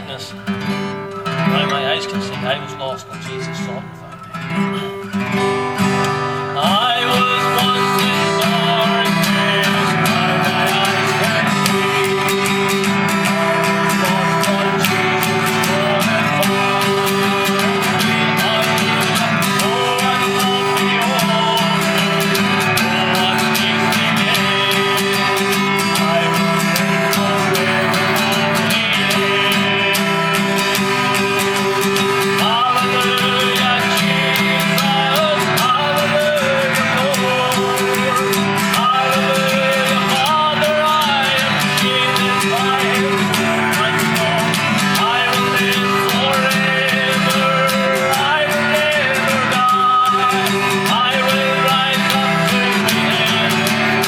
darkness. Now my eyes can see I was lost, but Jesus sought and found me. I was once in darkness, now my eyes can see. I was lost, but Jesus sought and found me. Oh, I love the altar. Oh, what makes me gay. I will sing forever. Hallelujah, Jesus, hallelujah, Lord. Hallelujah, Father, I am shielded by His word. I will live forever, I will never die. I will rise up to the end and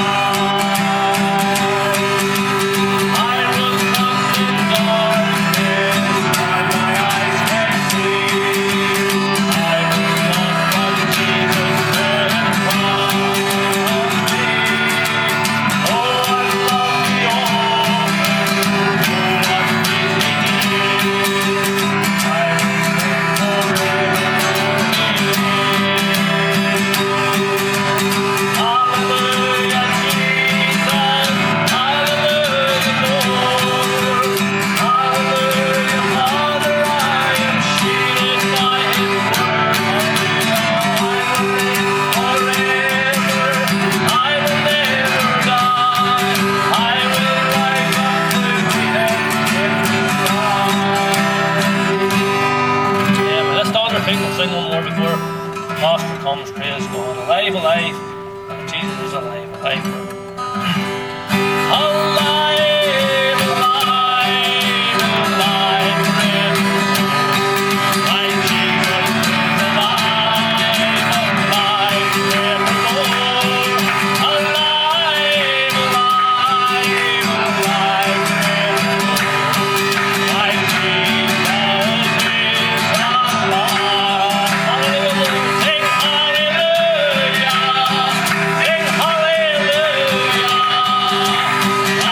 die. I was once in darkness, now my eyes can see. I was lost, but Jesus sought and found me. Oh, I love the altar. Oh, what makes me gay. I will sing forever Hallelujah, Jesus. Hallelujah, Lord. Hallelujah, Father, I am shielded by His word. I will live forever. I will never die. I will rise up to the end and die. Yeah, but let's stand our feet and sing one more before the Pastor comes. Praise God. Alive, alive. Jesus is alive, alive forever. Alive, alive, alive forever. My Jesus is alive, alive forever, Lord. Alive, alive, alive forever. My Jesus is alive. Hallelujah. Sing hallelujah. Sing hallelujah.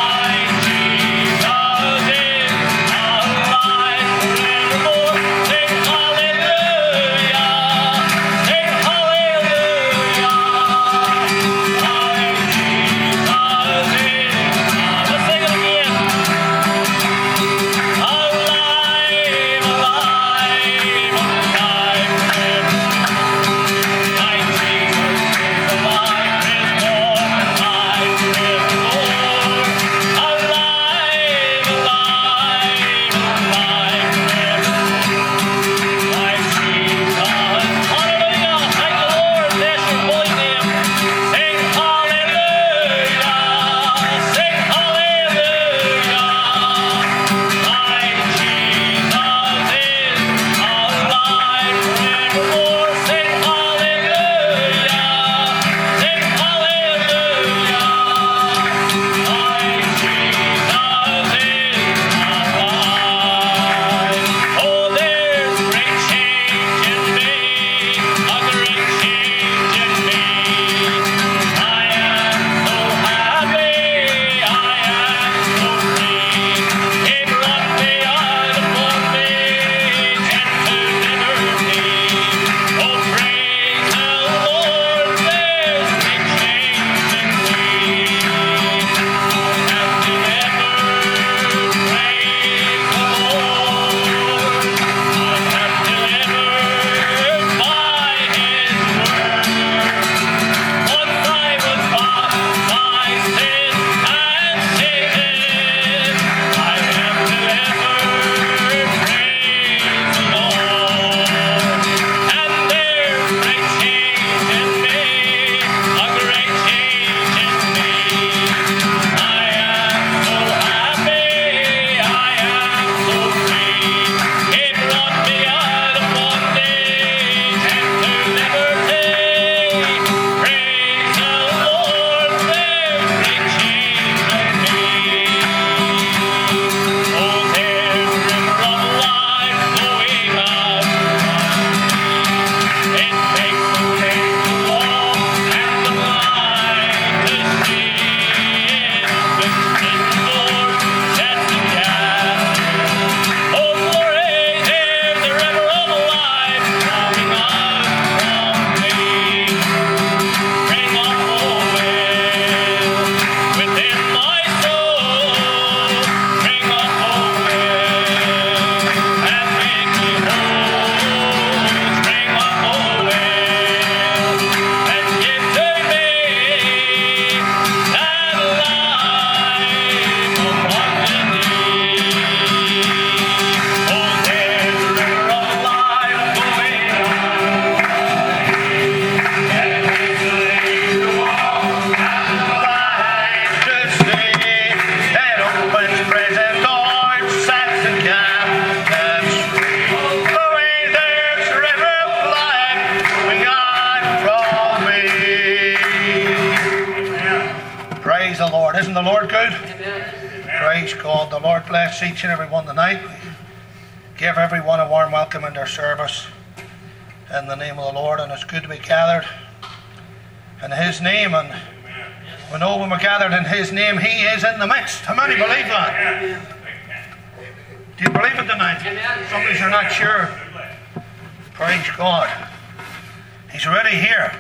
Praise the Lord. Isn't the Lord good? Praise God. The Lord bless each and every one tonight. Give everyone a warm welcome in their service in the name of the Lord. And it's good to be gathered in His name. And we know when we're gathered in His name, He is in the midst. How many believe that? Do you believe it tonight? Some of you are not sure. Praise God. He's already here.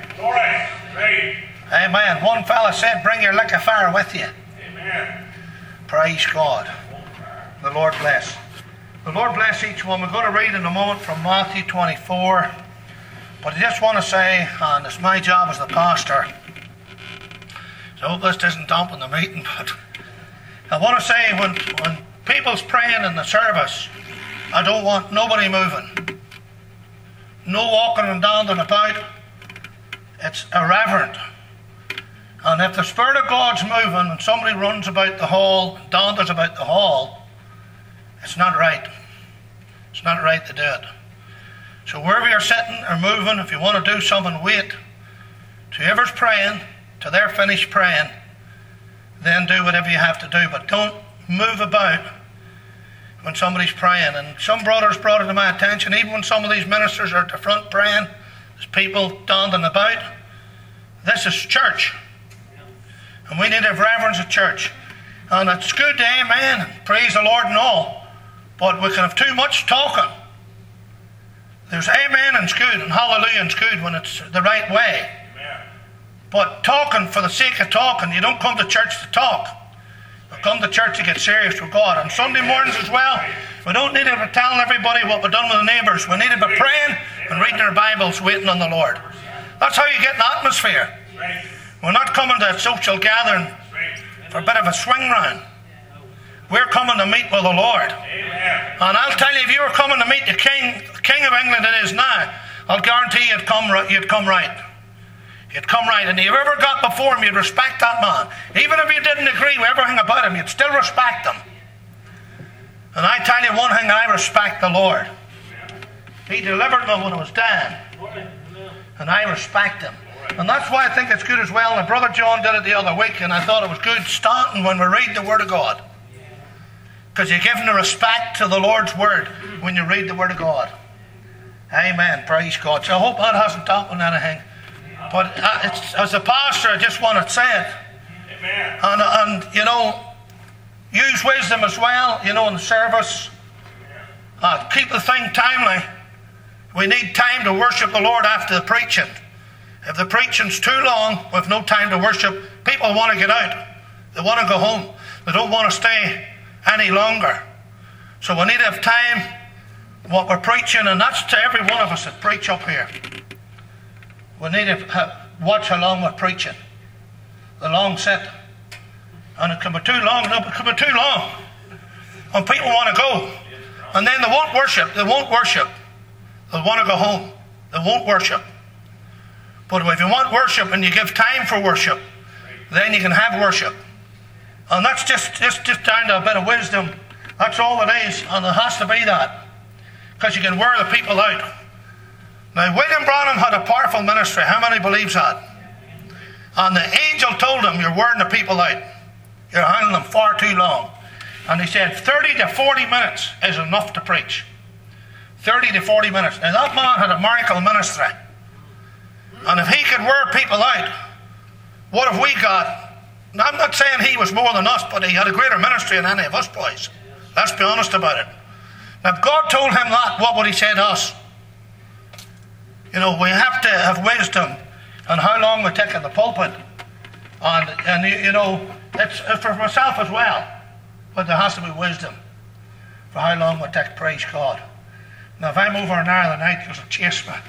Amen. One fella said, bring your lick of fire with you. Amen. Praise God. The Lord bless. The Lord bless each one. We're going to read in a moment from Matthew 24. But I just want to say, and it's my job as the pastor, so I hope this doesn't dampen the meeting, but I want to say when people's praying in the service, I don't want nobody moving. No walking and dancing about. It's irreverent. And if the Spirit of God's moving and somebody runs about the hall, dances about the hall, it's not right. It's not right to do it. So wherever you're sitting or moving, if you want to do something, wait till whoever's praying, till they're finished praying, then do whatever you have to do. But don't move about when somebody's praying. And some brothers brought it to my attention, even when some of these ministers are at the front praying, there's people dancing about. This is church. And we need to have reverence at church. And it's good to amen, praise the Lord and all. But we can have too much talking. There's amen and it's good, and hallelujah and it's good when it's the right way. Amen. But talking for the sake of talking, you don't come to church to talk. You come to church to get serious with God. And Sunday mornings as well, we don't need to be telling everybody what we've done with the neighbours. We need to be praying and reading our Bibles, waiting on the Lord. That's how you get an atmosphere. We're not coming to a social gathering for a bit of a swing round. We're coming to meet with the Lord. And I'll tell you, if you were coming to meet the King of England it is now, I'll guarantee you'd come right. You'd come right. And if you ever got before him, you'd respect that man. Even if you didn't agree with everything about him, you'd still respect him. And I tell you one thing, I respect the Lord. He delivered me when I was down. And I respect him. And that's why I think it's good as well. And Brother John did it the other week, and I thought it was good starting when we read the Word of God. Because you're giving the respect to the Lord's Word when you read the Word of God. Amen. Praise God. So I hope that hasn't dampened anything. But as a pastor, I just want to say it. Amen. And you know, use wisdom as well, you know, in the service. Keep the thing timely. We need time to worship the Lord after the preaching. If the preaching's too long, with no time to worship, people want to get out. They want to go home. They don't want to stay any longer. So we need to have time what we're preaching, and that's to every one of us that preach up here. We need to watch how long we're preaching. The long set. And it can be too long. No, it can be too long. And people want to go. And then they won't worship. They won't worship. They'll want to go home. They won't worship. But if you want worship and you give time for worship, then you can have worship. And that's just down to a bit of wisdom. That's all it is. And it has to be that. Because you can wear the people out. Now, William Branham had a powerful ministry. How many believes that? And the angel told him, you're wearing the people out. You're handling them far too long. And he said, 30 to 40 minutes is enough to preach. 30 to 40 minutes. Now, that man had a miracle ministry. And if he could wear people out, what have we got? Now, I'm not saying he was more than us, but he had a greater ministry than any of us boys. Let's be honest about it. Now, if God told him that, what would he say to us? You know, we have to have wisdom on how long we take in the pulpit. And you know, it's for myself as well. But there has to be wisdom for how long we take, praise God. Now, if I'm over an hour of the night, you'll chase me.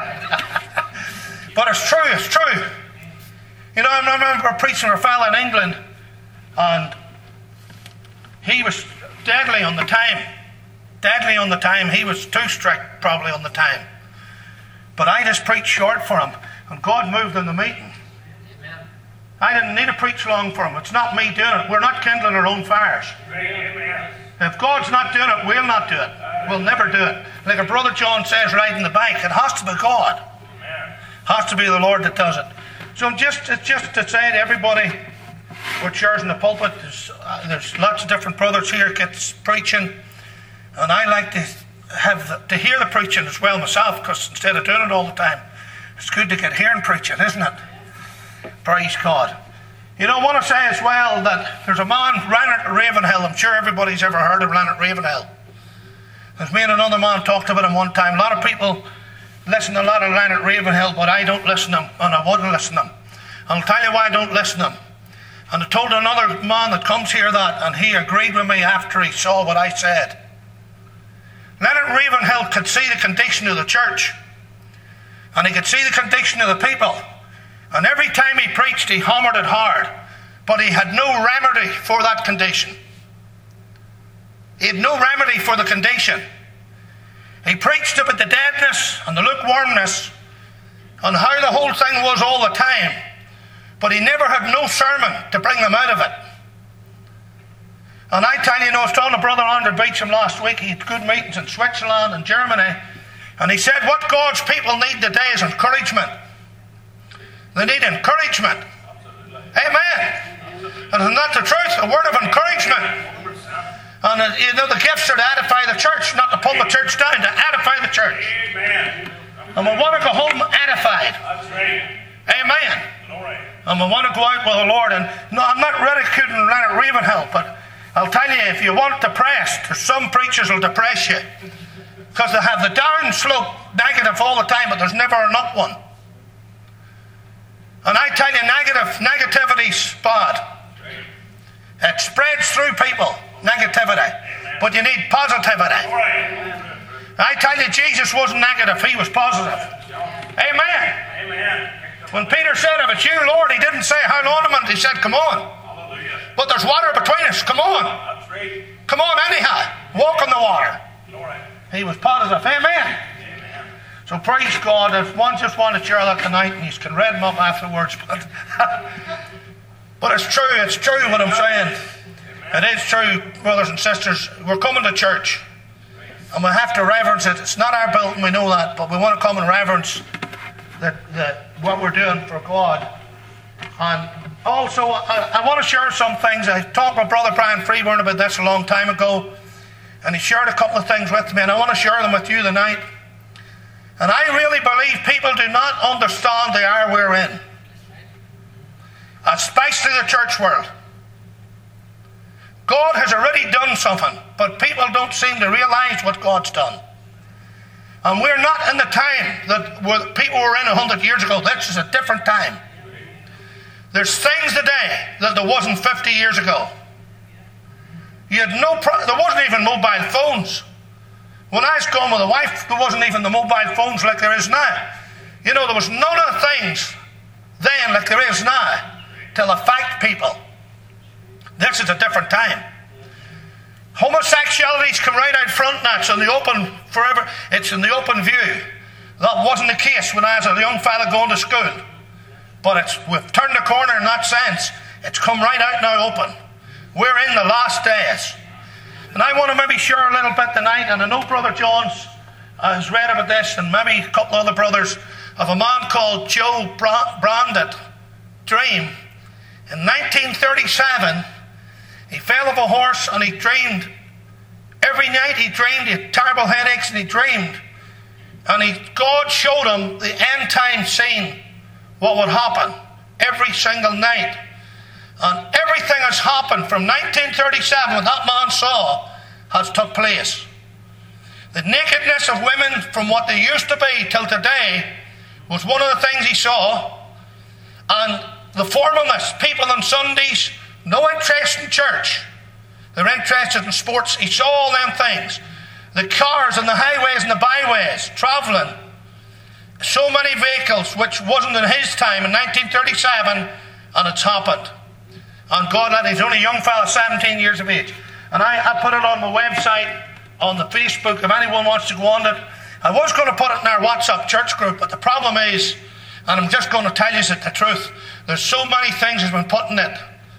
But it's true. You know, I remember preaching for a fellow in England, and he was deadly on the time. He was too strict probably on the time. But I just preached short for him, and God moved in the meeting. Amen. I didn't need to preach long for him. It's not me doing it. We're not kindling our own fires. Amen. If God's not doing it, we'll not do it. We'll never do it. Like a Brother John says riding the bike, it has to be God. It has to be the Lord that does it. So it's just to say to everybody, We're chairs in the pulpit. There's lots of different brothers here gets preaching, and I like to hear the preaching as well myself, because instead of doing it all the time, it's good to get hearing preaching, isn't it? Praise God. You know, I want to say as well that there's a man, Leonard Ravenhill. I'm sure everybody's ever heard of Leonard Ravenhill. As me and another man talked about him one time. A lot of people listen to a lot of Leonard Ravenhill, but I don't listen to him, and I wouldn't listen to him. And I'll tell you why I don't listen to him. And I told another man that comes here that, and he agreed with me after he saw what I said. Leonard Ravenhill could see the condition of the church, and he could see the condition of the people. And every time he preached, he hammered it hard. But he had no remedy for that condition. He had no remedy for the condition. He preached about the deadness and the lukewarmness and how the whole thing was all the time. But he never had no sermon to bring them out of it. And I tell you, I was talking to Brother Andrew Beecham last week. He had good meetings in Switzerland and Germany. And he said what God's people need today is encouragement. They need encouragement. Absolutely. Amen. Absolutely. And isn't that the truth? A word of encouragement. And the gifts are to edify the church, not to pull the church down, to edify the church. Amen. And we want to go home edified. That's right. Amen. All right. And we want to go out with the Lord. And no, I'm not ridiculing Leonard Ravenhill, but I'll tell you, if you want depressed, there's some preachers will depress you. Because they have the down slope negative all the time, but there's never an up one. And I tell you, negativity's bad. It spreads through people, negativity. But you need positivity. I tell you, Jesus wasn't negative, he was positive. Amen. When Peter said, if it's you, Lord, he didn't say, how long, he said, come on. But there's water between us, come on. Come on anyhow. Walk on the water. He was positive. Amen. So praise God. If one just want to share that tonight, and you can read them up afterwards. But it's true what I'm saying. It is true, brothers and sisters. We're coming to church, and we have to reverence it. It's not our building, we know that, but we want to come and reverence what we're doing for God. And also, I want to share some things. I talked with Brother Brian Freeburn about this a long time ago, and he shared a couple of things with me, and I want to share them with you tonight. And I really believe people do not understand the hour we're in, especially the church world. God has already done something, but people don't seem to realize what God's done. And we're not in the time that people were in 100 years ago. This is a different time. There's things today that there wasn't 50 years ago. There wasn't even mobile phones. When I was going with the wife, there wasn't even the mobile phones like there is now. There was none of the things then like there is now to affect people. This is a different time. Homosexuality's come right out front now. It's in the open forever. It's in the open view. That wasn't the case when I was a young fella going to school. But we've turned the corner in that sense. It's come right out now open. We're in the last days. And I want to maybe share a little bit tonight, and I know Brother John's has read about this, and maybe a couple other brothers, of a man called Joe Brandit Dream. In 1937, he fell off a horse and he dreamed. Every night he dreamed, he had terrible headaches and he dreamed. And God showed him the end time scene, what would happen every single night. And everything has happened from 1937, what that man saw, has took place. The nakedness of women from what they used to be till today was one of the things he saw. And the formalness, people on Sundays, no interest in church. They're interested in sports. He saw all them things. The cars and the highways and the byways, travelling. So many vehicles, which wasn't in his time in 1937, and it's happened. And God, he's only a young fella, 17 years of age. And I put it on my website, on the Facebook, if anyone wants to go on it. I was going to put it in our WhatsApp church group, but the problem is, and I'm just going to tell you the truth, there's so many things that's been put in it,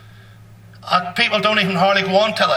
and people don't even hardly go on to it.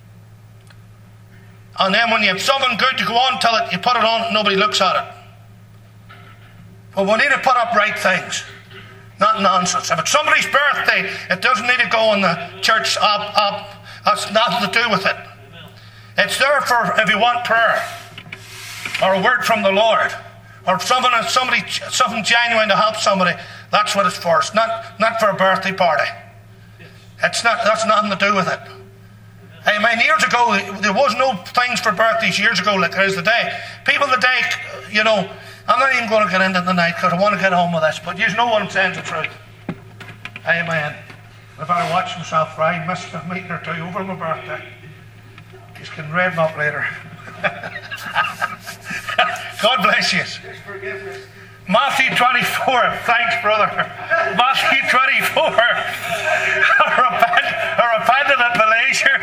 And then when you have something good to go on to it, you put it on and nobody looks at it. But we need to put up right things. Not not nonsense. If it's somebody's birthday, it doesn't need to go in the church up. That's nothing to do with it. It's there for if you want prayer or a word from the Lord or something genuine to help somebody. That's what it's for. It's not for a birthday party. That's nothing to do with it. Amen. Years ago, there was no things for birthdays years ago like there is today. People today, you know, I'm not even going to get into it tonight because I want to get on with this, but you know what I'm saying is the truth. Amen. I better watch myself, right? I missed a meeting or two over my birthday. You can read them up later. God bless you. Matthew 24. Thanks, brother. Matthew 24. Repented at the leisure.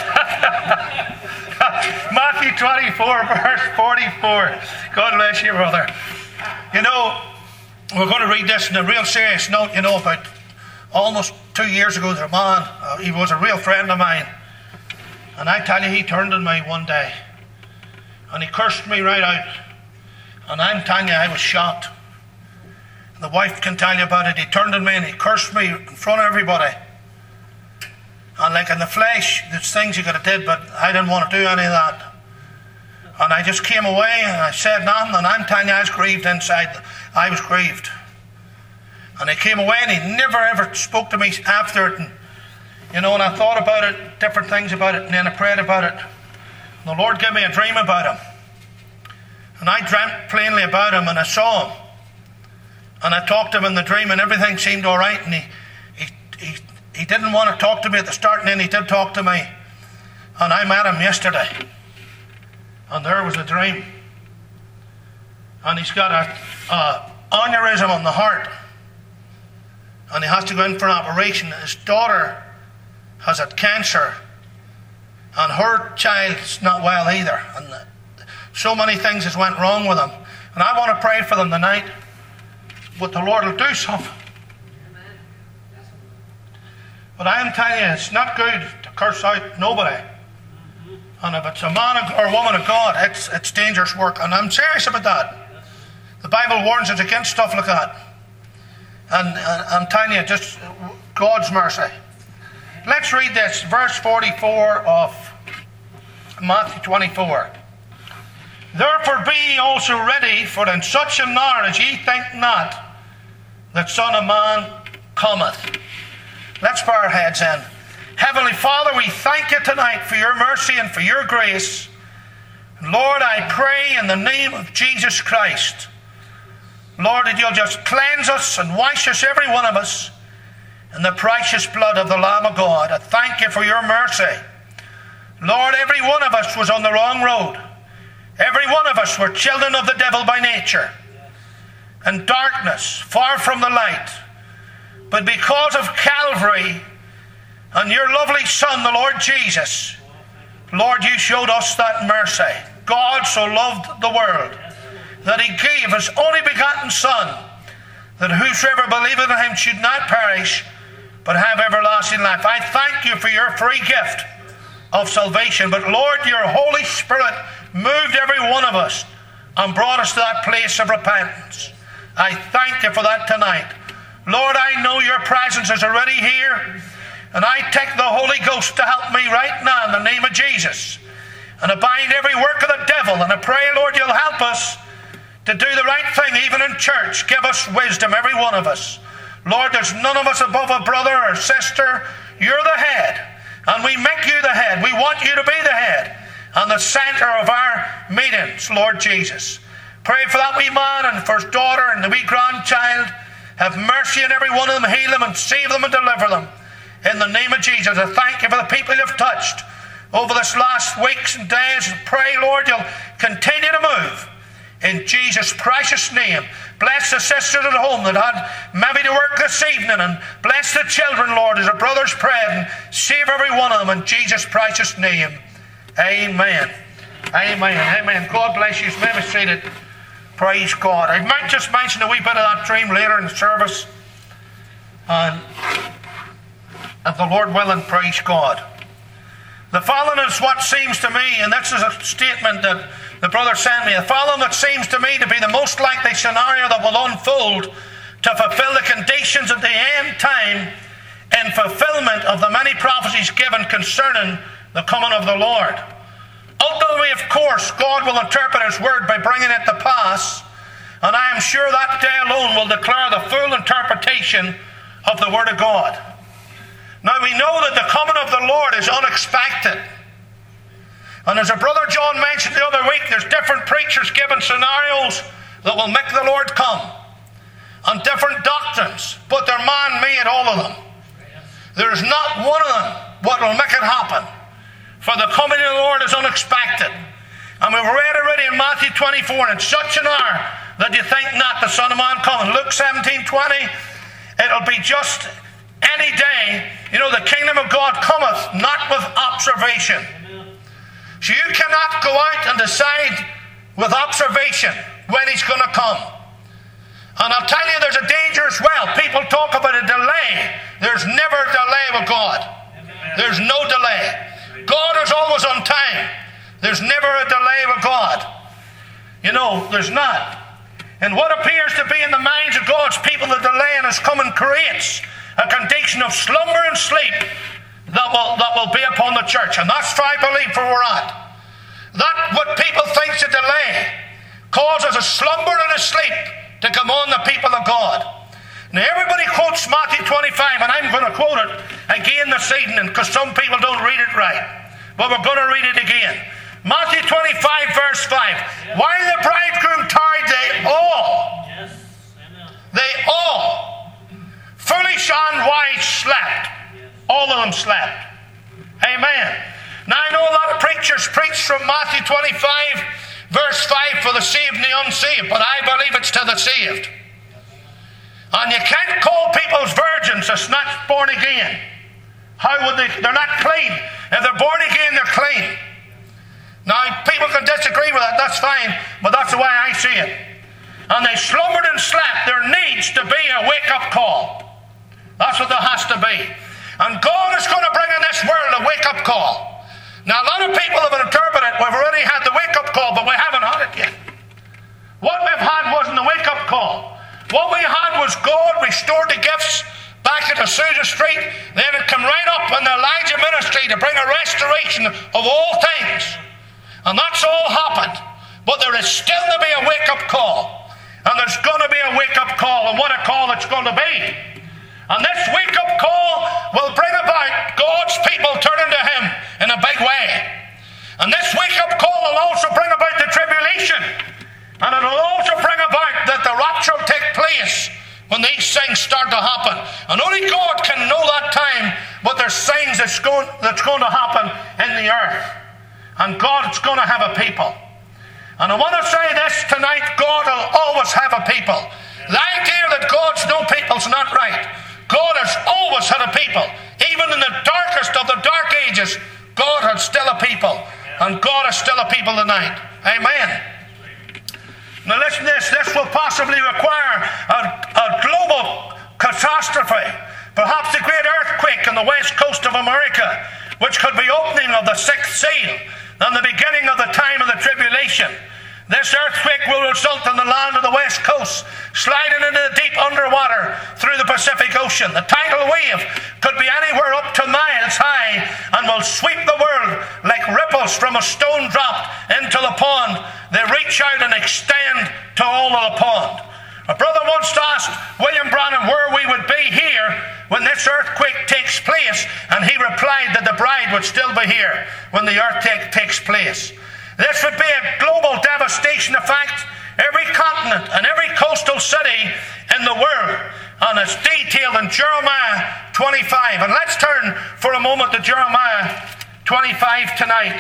Matthew 24, verse 44. God bless you, brother. You know, we're going to read this in a real serious note. You know, about almost 2 years ago, there's a man, he was a real friend of mine. And I tell you, he turned on me one day. And he cursed me right out. And I'm telling you, I was shocked. And the wife can tell you about it. He turned on me and he cursed me in front of everybody. And like in the flesh, there's things you could have did, but I didn't want to do any of that. And I just came away and I said nothing. And I'm telling you, I was grieved inside. I was grieved. And I came away and he never ever spoke to me after it. And, you know, and I thought about it, different things about it, and then I prayed about it. And the Lord gave me a dream about him. And I dreamt plainly about him and I saw him. And I talked to him in the dream and everything seemed all right. And he didn't want to talk to me at the start, and then he did talk to me. And I met him yesterday. And there was a dream. And he's got a aneurysm on the heart. And he has to go in for an operation. His daughter has had cancer. And her child's not well either. And so many things has went wrong with them. And I want to pray for them tonight. But the Lord will do something. But I am telling you, it's not good to curse out nobody. And if it's a man or a woman of God, it's dangerous work. And I'm serious about that. The Bible warns us against stuff like that. And I'm telling you, just God's mercy. Let's read this, verse 44 of Matthew 24. Therefore be ye also ready, for in such an hour as ye think not, that Son of Man cometh. Let's bow our heads in. Heavenly Father, we thank you tonight for your mercy and for your grace. Lord, I pray in the name of Jesus Christ, Lord, that you'll just cleanse us and wash us, every one of us, in the precious blood of the Lamb of God. I thank you for your mercy. Lord, every one of us was on the wrong road. Every one of us were children of the devil by nature. In darkness, far from the light. But because of Calvary and your lovely Son, the Lord Jesus, Lord, you showed us that mercy. God so loved the world that he gave his only begotten Son, that whosoever believeth in him should not perish, but have everlasting life. I thank you for your free gift of salvation. But Lord, your Holy Spirit moved every one of us and brought us to that place of repentance. I thank you for that tonight. Lord, I know your presence is already here, and I take the Holy Ghost to help me right now in the name of Jesus. And I bind every work of the devil, and I pray, Lord, you'll help us to do the right thing, even in church. Give us wisdom, every one of us. Lord, there's none of us above a brother or sister. You're the head, and we make you the head. We want you to be the head and the center of our meetings, Lord Jesus. Pray for that wee man and for his daughter and the wee grandchild. Have mercy on every one of them, heal them and save them and deliver them. In the name of Jesus, I thank you for the people you've touched over this last weeks and days. And pray, Lord, you'll continue to move. In Jesus' precious name. Bless the sisters at home that had maybe to work this evening, and bless the children, Lord, as the brothers prayed, and save every one of them in Jesus' precious name. Amen. Amen. Amen. God bless you. May be seated. Praise God. I might just mention a wee bit of that dream later in the service. And if the Lord willing, praise God. The following is what seems to me, and this is a statement that the brother sent me, the following that seems to me to be the most likely scenario that will unfold to fulfill the conditions that appointed time in fulfillment of the many prophecies given concerning the coming of the Lord. Ultimately, of course, God will interpret His word by bringing it to pass, and I am sure that day alone will declare the full interpretation of the Word of God. Now, we know that the coming of the Lord is unexpected. And as a brother John mentioned the other week, there's different preachers giving scenarios that will make the Lord come, and different doctrines, but they're man-made, all of them. There's not one of them what will make it happen. For the coming of the Lord is unexpected. And we've read already in Matthew 24, and such an hour that you think not the Son of Man coming. Luke 17:20, it'll be just any day. You know, the kingdom of God cometh not with observation. So you cannot go out and decide with observation when He's going to come. And I'll tell you, there's a danger as well. People talk about a delay. There's never a delay with God. There's no delay. God is always on time. There's never a delay with God. You know, there's not. And what appears to be in the minds of God's people, the delay in His coming creates a condition of slumber and sleep that will be upon the church. And that's where I believe where we're at. That what people think's a delay causes a slumber and a sleep to come on the people of God. Now everybody quotes Matthew 25, and I'm going to quote it again this evening because some people don't read it right. But we're going to read it again. Matthew 25 verse 5. While the bridegroom tarried, they all, foolish and wise, slept. All of them slept. Amen. Now I know a lot of preachers preach from Matthew 25 verse 5 for the saved and the unsaved, but I believe it's to the saved. And you can't call people's virgins that's not born again. How would they? They're not clean. If they're born again, they're clean. Now, people can disagree with that. That's fine, but that's the way I see it. And they slumbered and slept. There needs to be a wake-up call. That's what there has to be. And God is going to bring in this world a wake-up call. Now, a lot of people have interpreted we've already had the wake-up call, but we haven't had it yet. What we've had wasn't the wake-up call. What we had was God restored the gifts back at Azusa Street. Then it come right up in the Elijah ministry to bring a restoration of all things. And that's all happened. But there is still to be a wake-up call. And there's going to be a wake-up call. And what a call it's going to be. And this wake-up call will bring about God's people turning to Him in a big way. And this wake-up call will also bring about the tribulation. And it will also bring about that the rapture will take place when these things start to happen. And only God can know that time, but there's things that's going to happen in the earth. And God's going to have a people. And I want to say this tonight, God will always have a people. The idea that God's no people's not right. God has always had a people. Even in the darkest of the dark ages, God had still a people. And God is still a people tonight. Amen. Now listen to this. This will possibly require a global catastrophe. Perhaps a great earthquake on the west coast of America, which could be opening of the sixth seal and the beginning of the time of the tribulation. This earthquake will result in the land of the west coast sliding into the deep underwater through the Pacific Ocean. The tidal wave could be anywhere up to miles high and will sweep the world like ripples from a stone dropped into the pond. They reach out and extend to all of the pond. A brother once asked William Branham where we would be here when this earthquake takes place, and he replied that the bride would still be here when the earthquake takes place. This would be a global devastation effect. Every continent and every coastal city in the world. And it's detailed in Jeremiah 25. And let's turn for a moment to Jeremiah 25 tonight.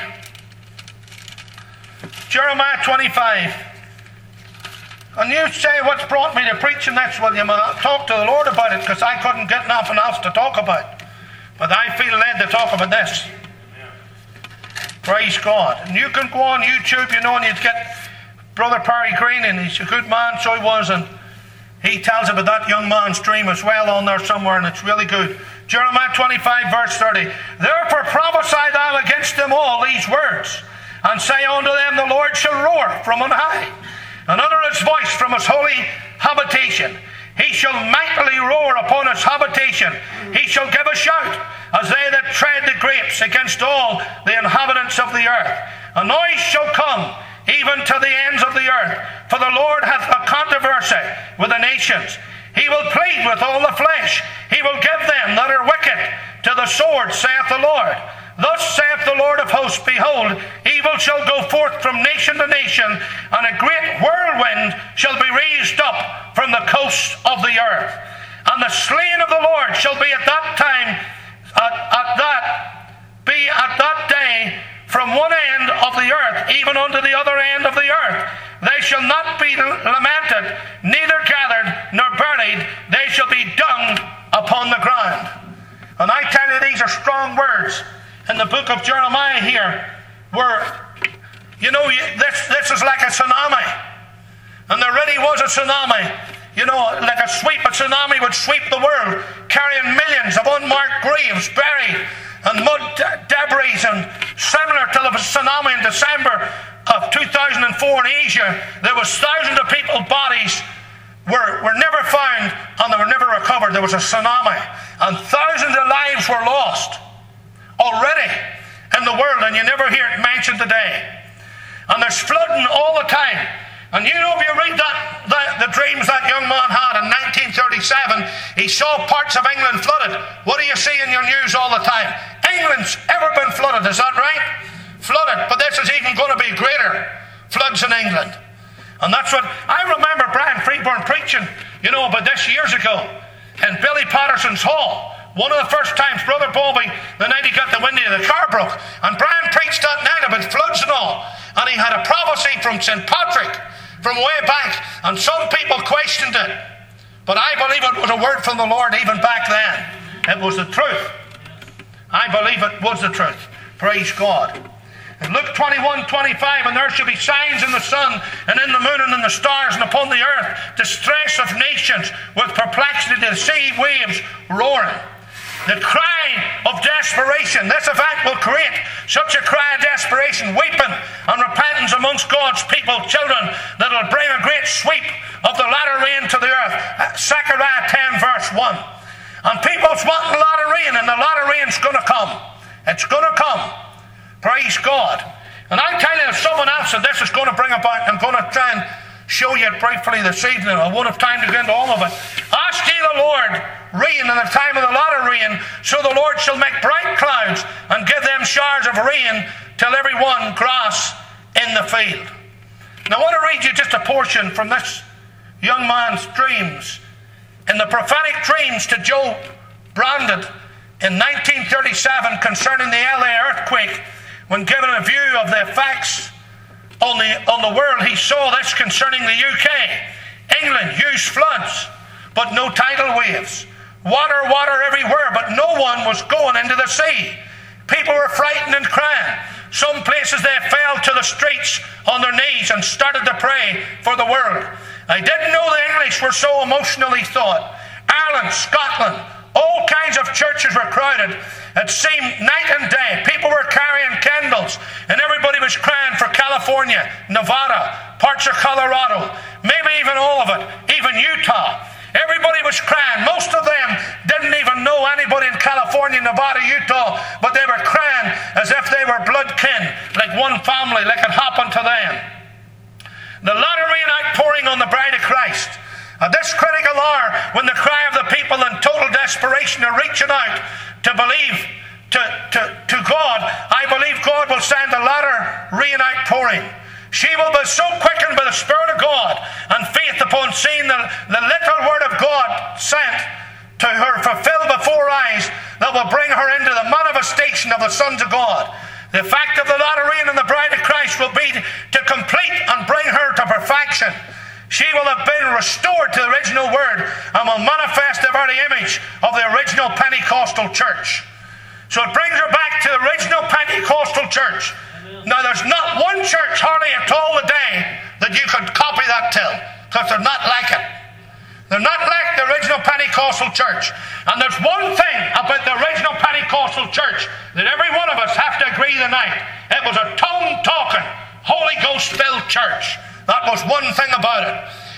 Jeremiah 25. And you say, what's brought me to preaching this, William? I'll talk to the Lord about it because I couldn't get nothing else to talk about. But I feel led to talk about this. Praise God. And you can go on YouTube, you know, and you'd get Brother Perry Green, and he's a good man, so he was, and he tells about that young man's dream as well on there somewhere, and it's really good. Jeremiah 25 verse 30. Therefore prophesy thou against them all these words, and say unto them, the Lord shall roar from on high, and utter his voice from his holy habitation. He shall mightily roar upon his habitation nation. He shall give a shout, as they that tread the grapes, against all the inhabitants of the earth. A noise shall come, even to the ends of the earth. For the Lord hath a controversy with the nations. He will plead with all the flesh. He will give them that are wicked to the sword, saith the Lord. Thus saith the Lord of hosts, Behold, evil shall go forth from nation to nation, and a great whirlwind shall be raised up from the coasts of the earth. And the slain of the Lord shall be at that time, at that day, from one end of the earth, even unto the other end of the earth. They shall not be lamented, neither gathered, nor buried. They shall be dung upon the ground. And I tell you, these are strong words in the book of Jeremiah here, where, this is like a tsunami. And there really was a tsunami. Like a tsunami would sweep the world, carrying millions of unmarked graves buried, and mud debris, and similar to the tsunami in December of 2004 in Asia. There was thousands of people's bodies were never found, and they were never recovered. There was a tsunami, and thousands of lives were lost already in the world, and you never hear it mentioned today. And there's flooding all the time. And if you read the dreams that young man had in 1937, he saw parts of England flooded. What do you see in your news all the time? England's ever been flooded, is that right? Flooded, but this is even going to be greater floods in England. And that's what I remember Brian Freeborn preaching, about this years ago in Billy Patterson's hall. One of the first times, Brother Bobby, the night he got the window of the car broke, and Brian preached that night about floods and all, and he had a prophecy from St. Patrick from way back, and some people questioned it, but I believe it was a word from the Lord even back then. It was the truth. I believe it was the truth. Praise God. In Luke 21:25, and there shall be signs in the sun, and in the moon, and in the stars, and upon the earth, distress of nations, with perplexity, the sea waves roaring. The cry of desperation. This event will create such a cry of desperation, weeping and repentance amongst God's people, children, that will bring a great sweep of the latter rain to the earth. Zechariah 10 verse 1. And people's wanting a lot of rain, and the latter rain's going to come. It's going to come. Praise God. And I tell you, if someone else said this is going to bring about, I'm going to try and show you it briefly this evening. I won't have time to go into all of it. Ask ye the Lord rain in the time of the latter rain, so the Lord shall make bright clouds and give them showers of rain till every one grass in the field. Now I want to read you just a portion from this young man's dreams. In the prophetic dreams to Job Brandon in 1937 concerning the LA earthquake, when given a view of the effects on the world, he saw this concerning the UK. England, huge floods, but no tidal waves. Water everywhere, but no one was going into the sea. People were frightened and crying. Some places they fell to the streets on their knees and started to pray for the world. I didn't know the English were so emotionally thought. Ireland, Scotland, all kinds of churches were crowded. It seemed night and day. People were carrying candles, and everybody was crying for California, Nevada, parts of Colorado, maybe even all of it, even Utah. Everybody was crying. Most of them didn't even know anybody in California, Nevada, Utah, but they were crying as if they were blood kin, like one family, like it happened to them. The latter rain outpouring on the bride of Christ. At this critical hour, when the cry of the people in total desperation are reaching out to believe to God, I believe God will send a latter rain outpouring. She will be so quickened by the Spirit of God and faith upon seeing the little word of God sent to her fulfilled before eyes that will bring her into the manifestation of the sons of God. The fact of the latter rain and the bride of Christ will be to complete and bring her to perfection. She will have been restored to the original word and will manifest the very image of the original Pentecostal church. So it brings her back to the original Pentecostal church. Now there's not one church hardly at all today that you could copy that to, because they're not like it. They're not like the original Pentecostal church. And there's one thing about the original Pentecostal church that every one of us have to agree tonight. It was a tongue-talking, Holy Ghost-filled church. That was one thing about it.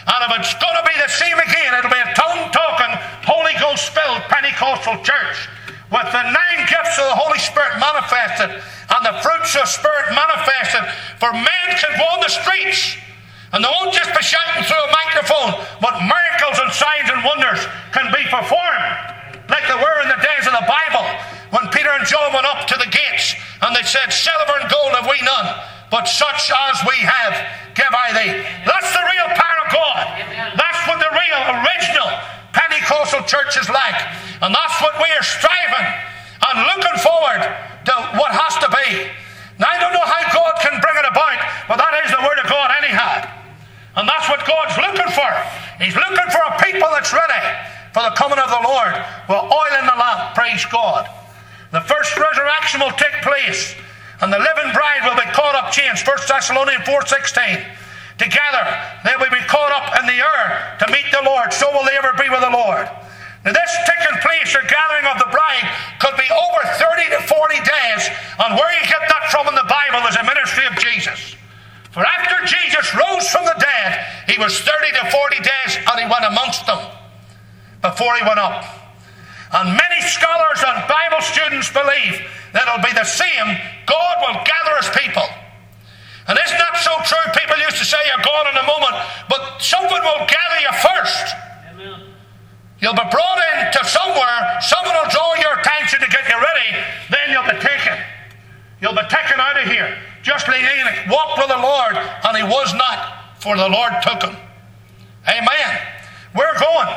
And if it's going to be the same again, it'll be a tongue-talking, Holy Ghost-filled Pentecostal church with the 9 gifts of the Holy Spirit manifested and the fruits of the Spirit manifested. For men can go on the streets and they won't just be shouting through a microphone, but miracles and signs and wonders can be performed like they were in the days of the Bible when Peter and John went up to the gates and they said, silver and gold have we none, but such as we have give I thee. That's the real power of God. That's what the real original Pentecostal church is like. And that's what we are striving and looking forward to what has to be. Now I don't know how God can bring it about, but that is the word of God anyhow. And that's what God's looking for. He's looking for a people that's ready for the coming of the Lord with oil in the lamp. Praise God. The first resurrection will take place and the living bride will be caught up, changed. 1 Thessalonians 4:16. Together they will be caught up in the air to meet the Lord. So will they ever be with the Lord. Now this taking place or gathering of the bride could be over 30 to 40 days. And where you get that from in the Bible is a ministry of Jesus. For after Jesus rose from the dead, he was 30 to 40 days and he went amongst them before he went up. And many scholars and Bible students believe that it'll be the same. God will gather his people. And isn't that so true? People used to say you're gone in a moment, but something will gather you first. Amen. You'll be brought into somewhere, someone will draw your attention to get you ready, then you'll be taken. You'll be taken out of here. Just like Enoch walked with the Lord, and he was not, for the Lord took him. Amen. We're going.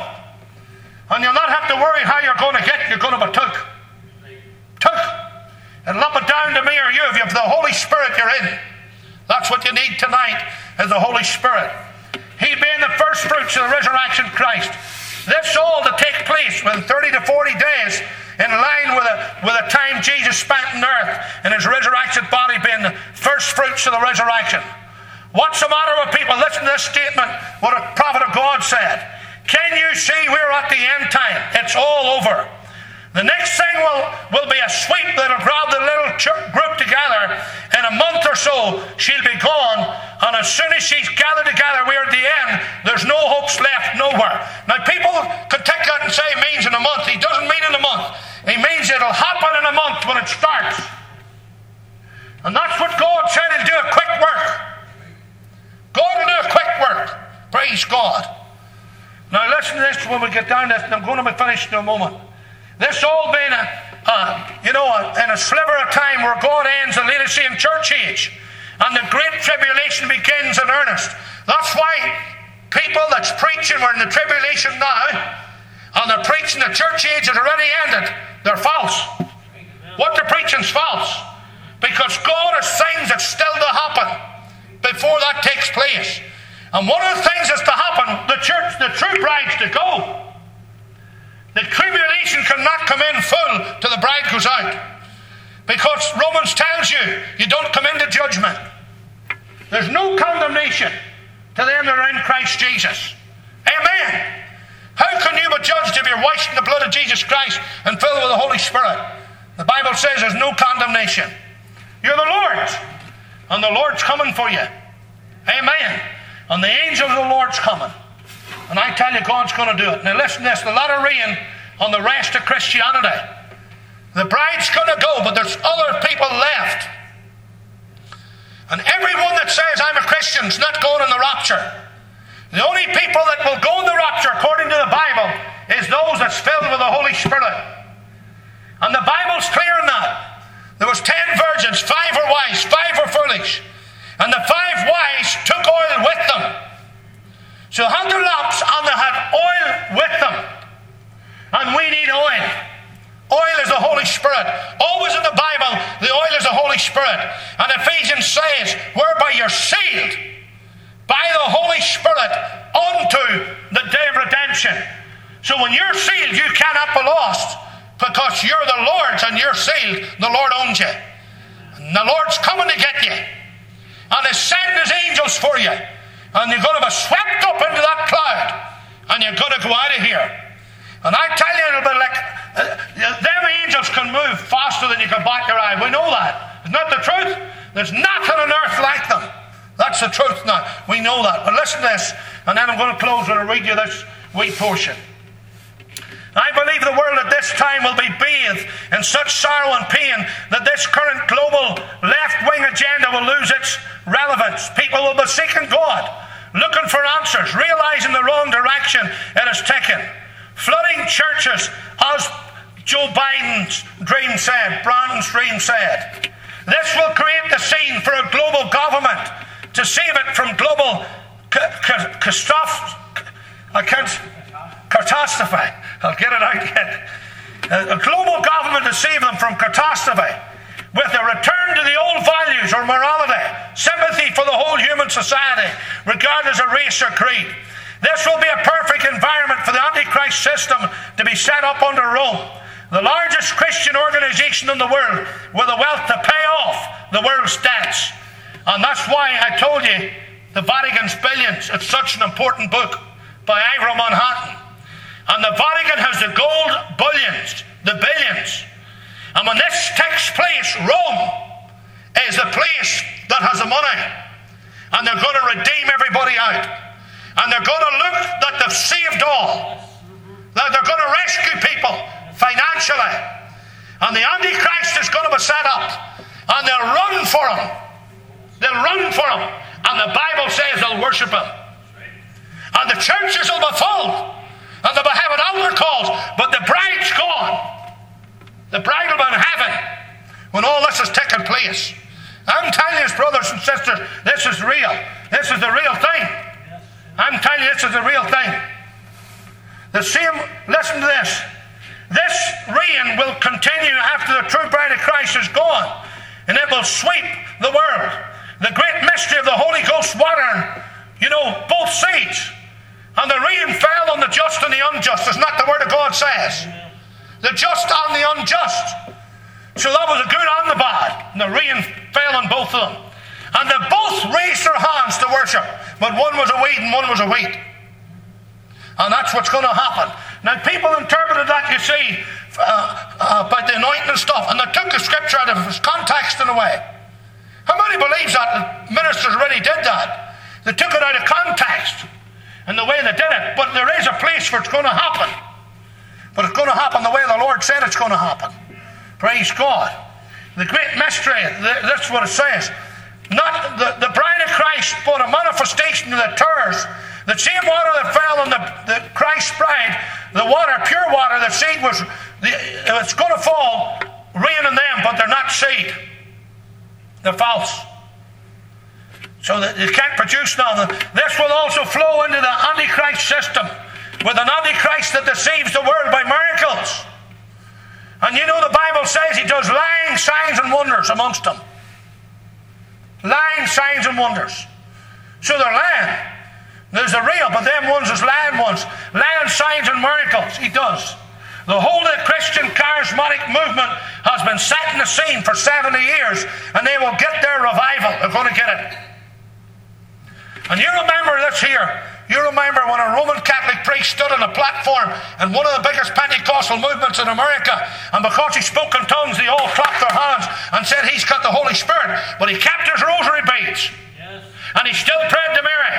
And you'll not have to worry how you're going to get, you're going to be took. Took. It'll not be down to me or you if you have the Holy Spirit you're in. That's what you need tonight, is the Holy Spirit. He being the first fruits of the resurrection of Christ. This all to take place within 30 to 40 days in line with the time Jesus spent on earth and his resurrected body being the first fruits of the resurrection. What's the matter with people? Listen to this statement, what a prophet of God said. Can you see we're at the end time? It's all over. The next thing will be a sweep that'll grab the little group together. In a month or so, she'll be gone. And as soon as she's gathered together, we're at the end. There's no hopes left, nowhere. Now, people could take that and say it means in a month. He doesn't mean in a month. He means it'll happen in a month when it starts. And that's what God said. He'll do a quick work. God will do a quick work. Praise God. Now, listen to this when we get down to this, and I'm going to be finished in a moment. This all being in a sliver of time where God ends the Laodicean church age and the great tribulation begins in earnest. That's why people that's preaching we're in the tribulation now and they're preaching the church age has already ended, they're false. What they're preaching is false. Because God has things that's still to happen before that takes place. And one of the things that's to happen, the church, the true bride's to go. The tribulation cannot come in full till the bride goes out. Because Romans tells you, you don't come into judgment. There's no condemnation to them that are in Christ Jesus. Amen. How can you be judged if you're washed in the blood of Jesus Christ and filled with the Holy Spirit? The Bible says there's no condemnation. You're the Lord's. And the Lord's coming for you. Amen. And the angel of the Lord's coming. And I tell you, God's going to do it. Now listen to this, the latter rain on the rest of Christianity. The bride's going to go, but there's other people left. And everyone that says, I'm a Christian, is not going in the rapture. The only people that will go in the rapture, according to the Bible, is those that's filled with the Holy Spirit. And the Bible's clear on that. There was 10 virgins, 5 were wise, 5 were foolish. And the 5 wise took oil with them. So they had their lamps and they had oil with them. And we need oil. Oil is the Holy Spirit. Always in the Bible, the oil is the Holy Spirit. And Ephesians says, whereby you're sealed by the Holy Spirit unto the day of redemption. So when you're sealed, you cannot be lost. Because you're the Lord's and you're sealed. The Lord owns you. And the Lord's coming to get you. And He's sending His angels for you. And you're going to be swept up into that cloud. And you're going to go out of here. And I tell you, it'll be like, them angels can move faster than you can bat your eye. We know that. Isn't that the truth? There's nothing on earth like them. That's the truth now. We know that. But listen to this. And then I'm going to close when I read you this wee portion. I believe the world at this time will be bathed in such sorrow and pain that this current global left-wing agenda will lose its relevance. People will be seeking God, looking for answers, realizing the wrong direction it has taken. Flooding churches, as Joe Biden's dream said, Brandon's dream said. This will create the scene for a global government to save it from global catastrophe. I'll get it out yet. A global government to save them from catastrophe, with a return to the old values or morality, sympathy for the whole human society, regardless of race or creed. This will be a perfect environment for the Antichrist system to be set up under Rome, the largest Christian organization in the world, with the wealth to pay off the world's debts. And that's why I told you the Vatican's Billions. It's such an important book by Ivor Manhattan. And the Vatican has the gold bullions, the billions. And when this takes place, Rome is the place that has the money. And they're going to redeem everybody out. And they're going to look that they've saved all. That they're going to rescue people financially. And the Antichrist is going to be set up. And they'll run for him. They'll run for him. And the Bible says they'll worship him. And the churches will be full. And they'll be having altar calls. But the bride's gone. The bride will be in heaven when all this is taking place. I'm telling you, brothers and sisters, this is real. This is the real thing. I'm telling you, this is the real thing. The same, listen to this. This reign will continue after the true bride of Christ is gone. And it will sweep the world. The great mystery of the Holy Ghost watering, both sides. And the rain fell on the just and the unjust. Isn't that the word of God says? The just and the unjust. So that was the good and the bad. And the rain fell on both of them. And they both raised their hands to worship. But one was a weed and one was a wheat. And that's what's going to happen. Now people interpreted that, you see, about the anointing and stuff. And they took the scripture out of its context in a way. How many believes that? The ministers already did that. They took it out of context. And the way they did it. But there is a place where it's going to happen. But it's going to happen the way the Lord said it's going to happen. Praise God. The great mystery, that's what it says. Not the bride of Christ, but a manifestation of the terrors. The same water that fell on the Christ's bride, the water, pure water, the seed was, it's going to fall, rain on them, but they're not seed. They're false. So that you can't produce none. This will also flow into the Antichrist system, with an Antichrist that deceives the world by miracles. And the Bible says he does lying signs and wonders amongst them. Lying signs and wonders. So they're lying. There's the real, but them ones is lying ones. Lying signs and miracles, he does. The whole of the Christian charismatic movement has been setting the scene for 70 years, and they will get their revival. They're going to get it. And you remember this here. You remember when a Roman Catholic priest stood on a platform in one of the biggest Pentecostal movements in America, and because he spoke in tongues, they all clapped their hands and said he's got the Holy Spirit. But he kept his rosary beads. Yes. And he still prayed to Mary.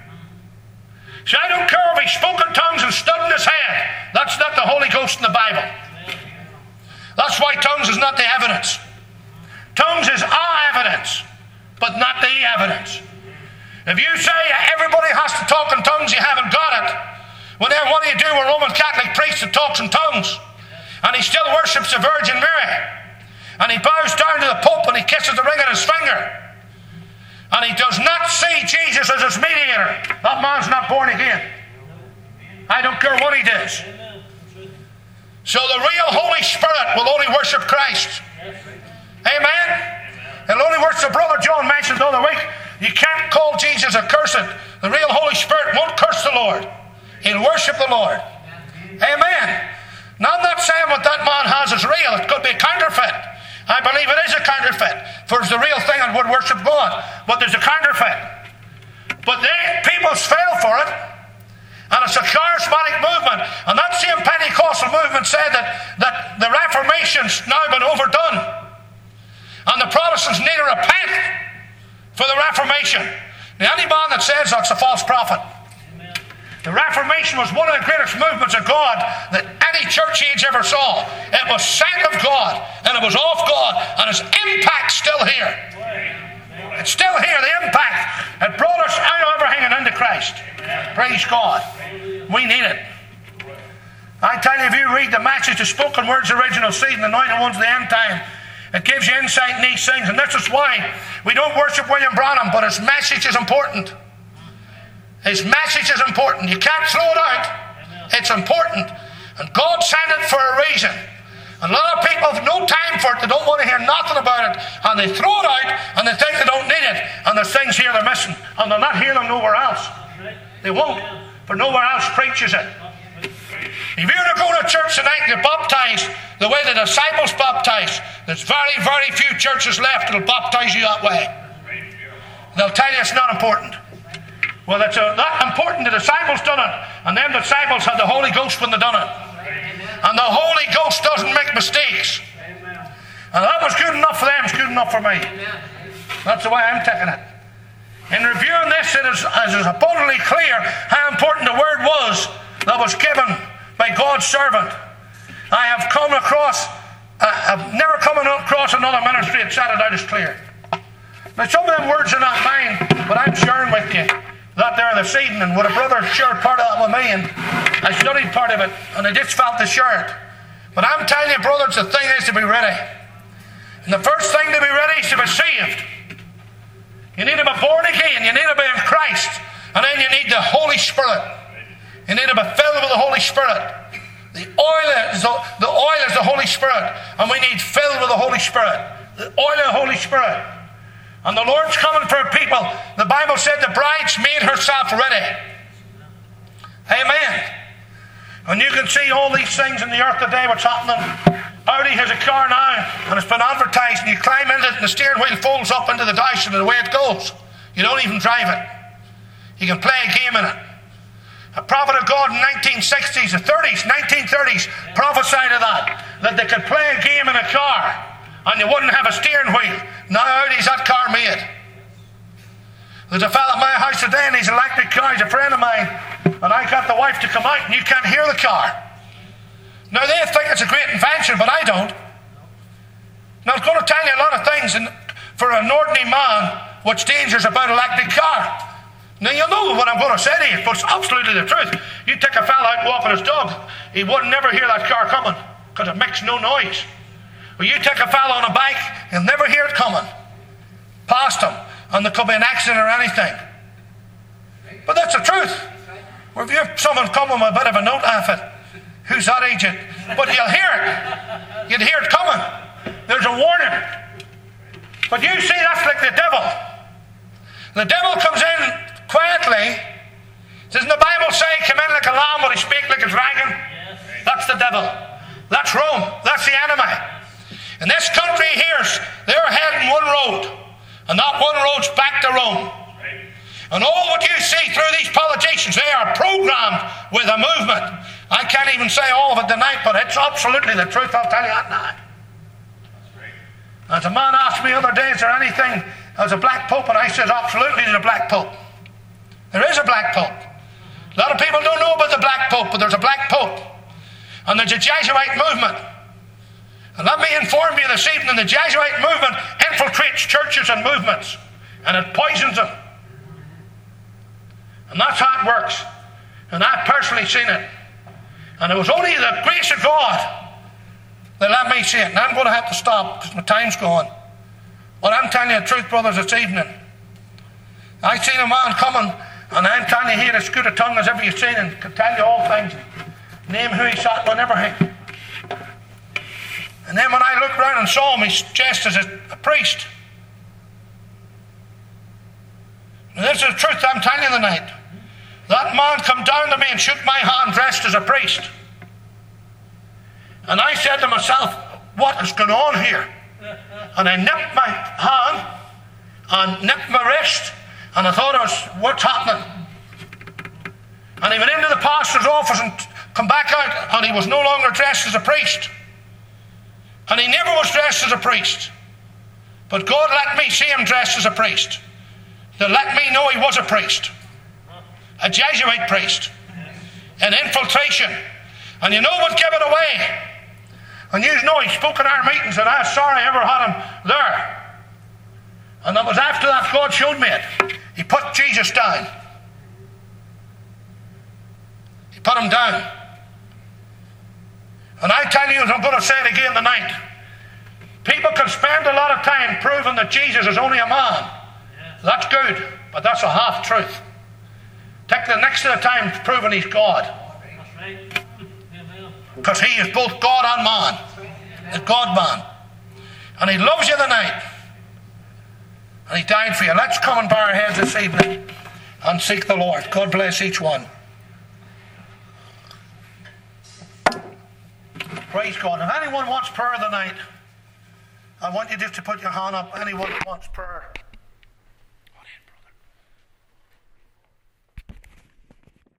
So I don't care if he spoke in tongues and stood in his head. That's not the Holy Ghost in the Bible. That's why tongues is not the evidence. Tongues is our evidence, but not the evidence. If you say everybody has to talk in tongues, you haven't got it. Well, then what do you do with a Roman Catholic priest that talks in tongues? And he still worships the Virgin Mary. And he bows down to the Pope and he kisses the ring on his finger. And he does not see Jesus as his mediator. That man's not born again. I don't care what he does. So the real Holy Spirit will only worship Christ. Amen? He'll only worship. Brother John mentioned the other week, you can't call Jesus accursed. The real Holy Spirit won't curse the Lord. He'll worship the Lord. Amen. Now I'm not saying what that man has is real. It could be a counterfeit. I believe it is a counterfeit. For it's the real thing and would worship God. But there's a counterfeit. But people fail for it. And it's a charismatic movement. And that same Pentecostal movement said that the Reformation's now been overdone. And the Protestants need to repent for the Reformation. Now, any man that says that's a false prophet. The Reformation was one of the greatest movements of God that any church age ever saw. It was sent of God, and it was of God, and its impact's still here. It's still here, the impact. It brought us out of everything and into Christ. Praise God. We need it. I tell you, if you read the message, the spoken words, original seed, and the anointed ones of the end time, it gives you insight in these things. And this is why we don't worship William Branham, but his message is important. His message is important. You can't throw it out. It's important. And God sent it for a reason. And a lot of people have no time for it. They don't want to hear nothing about it. And they throw it out and they think they don't need it. And there's things here they're missing. And they'll not hear them nowhere else. They won't. For nowhere else preaches it. If you're to go to church tonight and you're baptized the way the disciples baptized, there's very, very few churches left that'll baptize you that way. They'll tell you it's not important. Well, it's that important. The disciples done it. And them disciples had the Holy Ghost when they done it. And the Holy Ghost doesn't make mistakes. And that was good enough for them. It's good enough for me. That's the way I'm taking it. In reviewing this, it is abundantly clear how important the word was that was given by God's servant. I've never come across another ministry that said it out as clear. Now, some of them words are not mine, but I'm sharing with you that there this evening, and what a brother shared part of that with me, and I studied part of it, and I just felt to share it. But I'm telling you, brothers, the thing is to be ready. And the first thing to be ready is to be saved. You need to be born again. You need to be in Christ. And then you need the Holy Spirit. You need to be filled with the Holy Spirit. The oil is the Holy Spirit. And we need filled with the Holy Spirit. The oil of the Holy Spirit. And the Lord's coming for a people. The Bible said the bride's made herself ready. Amen. And you can see all these things in the earth today, what's happening. Audi has a car now, and it's been advertised, and you climb into it, and the steering wheel folds up into the dash, and the way it goes. You don't even drive it. You can play a game in it. A prophet of God in the 1960s, the 30s, 1930s, prophesied of that they could play a game in a car, and you wouldn't have a steering wheel. Now Audi's that car made. There's a fellow at my house today, and he's an electric car. He's a friend of mine, and I got the wife to come out, and you can't hear the car. Now they think it's a great invention, but I don't. Now I was going to tell you a lot of things for an ordinary man what's dangerous about an electric car. Now you'll know what I'm going to say to you, but it's absolutely the truth. You take a fella out walking his dog, he would never hear that car coming because it makes no noise. Well, you take a fella on a bike, he'll never hear it coming past him, and there could be an accident or anything. But that's the truth. Well, if you have someone coming with a bit of a note off it, who's that agent? But you'll hear it. You'll hear it coming. There's a warning. But you see, that's like the devil. The devil comes in quietly. Doesn't the Bible say, come in like a lamb, but he speak like a dragon? Yes. That's the devil. That's Rome. That's the enemy. And this country here, they're heading one road. And that one road's back to Rome. And all what you see through these politicians, they are programmed with a movement. I can't even say all of it tonight, but it's absolutely the truth. I'll tell you that now. As a man asked me the other day, is there anything as a black pope? And I said, absolutely there's a black pope. There is a black pope. A lot of people don't know about the black pope, but there's a black pope. And there's a Jesuit movement. And let me inform you this evening, the Jesuit movement infiltrates churches and movements. And it poisons them. And that's how it works. And I've personally seen it. And it was only the grace of God that let me see it. And I'm going to have to stop because my time's gone. But I'm telling you the truth, brothers, this evening. I seen a man coming, and I'm telling you, he had as good a tongue as ever you've seen, and can tell you all things. Name who he sat with and everything. And then when I looked around and saw him, he's dressed as a priest. And this is the truth I'm telling you tonight. That man come down to me and shook my hand dressed as a priest. And I said to myself, what is going on here? And I nipped my hand and nipped my wrist, and I thought, what's happening? And he went into the pastor's office and come back out, and he was no longer dressed as a priest. And he never was dressed as a priest. But God let me see him dressed as a priest. To let me know he was a priest. A Jesuit priest. and infiltration. And you know what gave it away? And you know he spoke at our meetings and I was sorry I ever had him there. And it was after that God showed me it. He put Jesus down. He put him down. And I tell you, as I'm going to say it again tonight, people can spend a lot of time proving that Jesus is only a man. That's good, but that's a half truth. Take the next of the time proving he's God. Because he is both God and man. The God man. And he loves you tonight. And he died for you. Let's come and bow our heads this evening and seek the Lord. God bless each one. Praise God. If anyone wants prayer tonight, I want you just to put your hand up. Anyone who wants prayer.